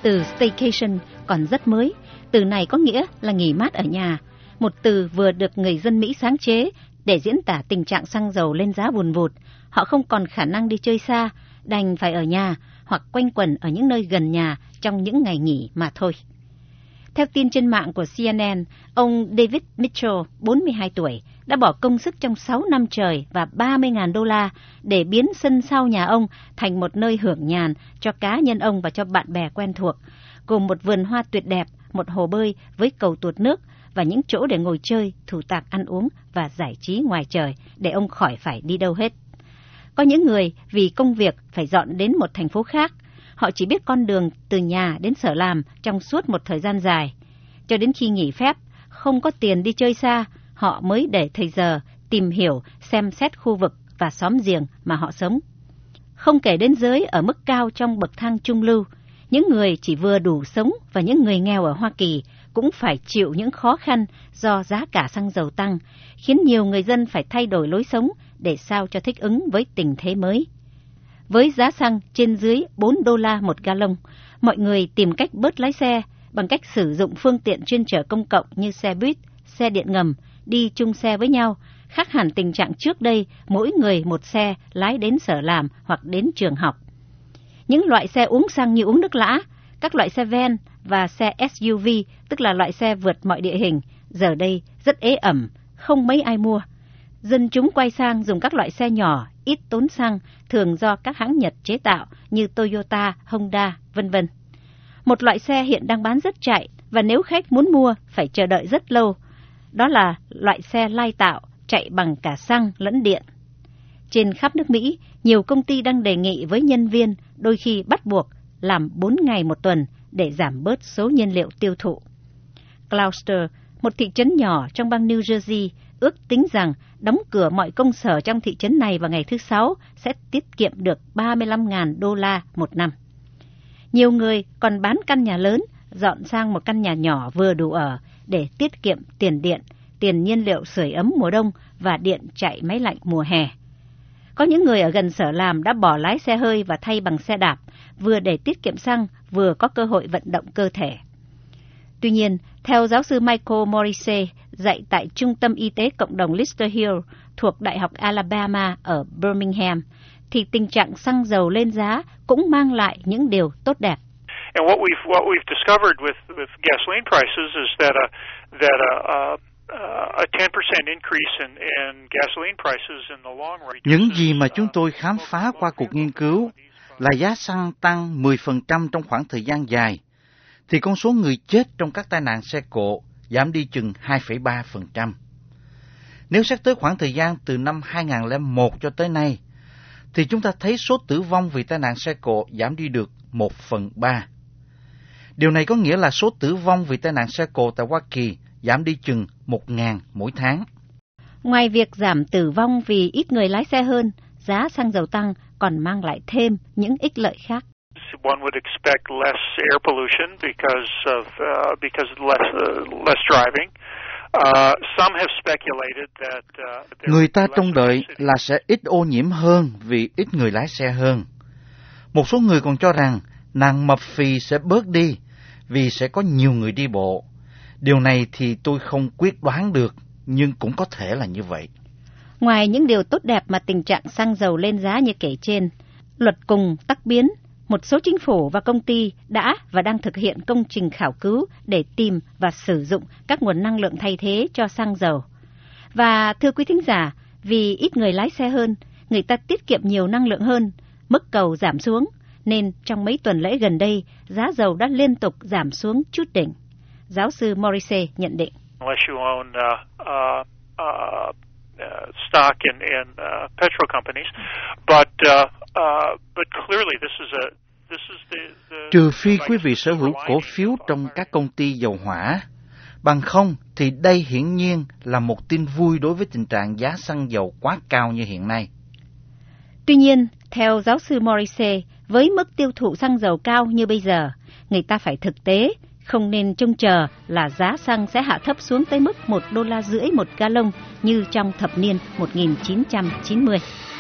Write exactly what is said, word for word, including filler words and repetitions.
Từ staycation còn rất mới, từ này có nghĩa là nghỉ mát ở nhà, một từ vừa được người dân Mỹ sáng chế để diễn tả tình trạng xăng dầu lên giá vùn vụt. Họ không còn khả năng đi chơi xa, đành phải ở nhà hoặc quanh quẩn ở những nơi gần nhà trong những ngày nghỉ mà thôi. Theo tin trên mạng của xê en en, ông David Mitchell, bốn mươi hai tuổi, đã bỏ công sức trong sáu năm trời và ba mươi nghìn đô la để biến sân sau nhà ông thành một nơi hưởng nhàn cho cá nhân ông và cho bạn bè quen thuộc, gồm một vườn hoa tuyệt đẹp, một hồ bơi với cầu tuột nước và những chỗ để ngồi chơi, thủ tạc ăn uống và giải trí ngoài trời để ông khỏi phải đi đâu hết. Có những người vì công việc phải dọn đến một thành phố khác, họ chỉ biết con đường từ nhà đến sở làm trong suốt một thời gian dài. Cho đến khi nghỉ phép, không có tiền đi chơi xa, họ mới để thời giờ tìm hiểu, xem xét khu vực và xóm giềng mà họ sống. Không kể đến giới ở mức cao trong bậc thang trung lưu, những người chỉ vừa đủ sống và những người nghèo ở Hoa Kỳ cũng phải chịu những khó khăn do giá cả xăng dầu tăng, khiến nhiều người dân phải thay đổi lối sống để sao cho thích ứng với tình thế mới. Với giá xăng trên dưới bốn đô la một gallon, mọi người tìm cách bớt lái xe bằng cách sử dụng phương tiện chuyên chở công cộng như xe buýt, xe điện ngầm, đi chung xe với nhau, khác hẳn tình trạng trước đây mỗi người một xe lái đến sở làm hoặc đến trường học. Những loại xe uống xăng như uống nước lã, các loại xe van và xe ét u vê, tức là loại xe vượt mọi địa hình, giờ đây rất ế ẩm, không mấy ai mua. Dân chúng quay sang dùng các loại xe nhỏ, ít tốn xăng, thường do các hãng Nhật chế tạo như Toyota, Honda, vân vân. Một loại xe hiện đang bán rất chạy và nếu khách muốn mua phải chờ đợi rất lâu. Đó là loại xe lai tạo, chạy bằng cả xăng lẫn điện. Trên khắp nước Mỹ, nhiều công ty đang đề nghị với nhân viên đôi khi bắt buộc làm bốn ngày một tuần để giảm bớt số nhiên liệu tiêu thụ. Gloucester, một thị trấn nhỏ trong bang New Jersey, ước tính rằng đóng cửa mọi công sở trong thị trấn này vào ngày thứ Sáu sẽ tiết kiệm được ba mươi lăm nghìn đô la một năm. Nhiều người còn bán căn nhà lớn, dọn sang một căn nhà nhỏ vừa đủ ở để tiết kiệm tiền điện, tiền nhiên liệu sưởi ấm mùa đông và điện chạy máy lạnh mùa hè. Có những người ở gần sở làm đã bỏ lái xe hơi và thay bằng xe đạp, vừa để tiết kiệm xăng, vừa có cơ hội vận động cơ thể. Tuy nhiên, theo giáo sư Michael Morrissey, dạy tại Trung tâm Y tế Cộng đồng Lister Hill thuộc Đại học Alabama ở Birmingham, thì tình trạng xăng dầu lên giá cũng mang lại những điều tốt đẹp. And what we've what we've discovered with with gasoline prices is that a that a, a a ten percent increase in in gasoline prices in the long run. Những gì mà chúng tôi khám phá qua cuộc nghiên cứu là giá xăng tăng mười phần trăm trong khoảng thời gian dài, thì con số người chết trong các tai nạn xe cộ giảm đi chừng hai phẩy ba phần trăm. Nếu xét tới khoảng thời gian từ năm hai nghìn lẻ một cho tới nay, thì chúng ta thấy số tử vong vì tai nạn xe cộ giảm đi được một phần ba. Điều này có nghĩa là số tử vong vì tai nạn xe cộ tại Hoa Kỳ giảm đi chừng một nghìn mỗi tháng. Ngoài việc giảm tử vong vì ít người lái xe hơn, giá xăng dầu tăng còn mang lại thêm những ích lợi khác. One would expect less air pollution because of uh, because less uh, less driving. Uh, some have speculated that uh, người ta trông đợi là sẽ ít ô nhiễm hơn vì ít người lái xe hơn. Một số người còn cho rằng nàng mập phì sẽ bớt đi vì sẽ có nhiều người đi bộ. Điều này thì tôi không quyết đoán được, nhưng cũng có thể là như vậy. Ngoài những điều tốt đẹp mà tình trạng xăng dầu lên giá như kể trên, luật cùng tắc biến, một số chính phủ và công ty đã và đang thực hiện công trình khảo cứu để tìm và sử dụng các nguồn năng lượng thay thế cho xăng dầu. Và thưa quý thính giả, vì ít người lái xe hơn, người ta tiết kiệm nhiều năng lượng hơn, mức cầu giảm xuống, nên trong mấy tuần lễ gần đây, giá dầu đã liên tục giảm xuống chút đỉnh. Giáo sư Morrissey nhận định. Unless you own uh, uh, uh, uh, stock in, in uh, petrol companies, but uh, uh, but clearly this is a this is the, the trừ phi quý vị sở hữu cổ phiếu trong các công ty dầu hỏa, bằng không thì đây hiển nhiên là một tin vui đối với tình trạng giá xăng dầu quá cao như hiện nay. Tuy nhiên, theo giáo sư Morrissey, với mức tiêu thụ xăng dầu cao như bây giờ, người ta phải thực tế, không nên trông chờ là giá xăng sẽ hạ thấp xuống tới mức một đô la rưỡi một gallon như trong thập niên một nghìn chín trăm chín mươi.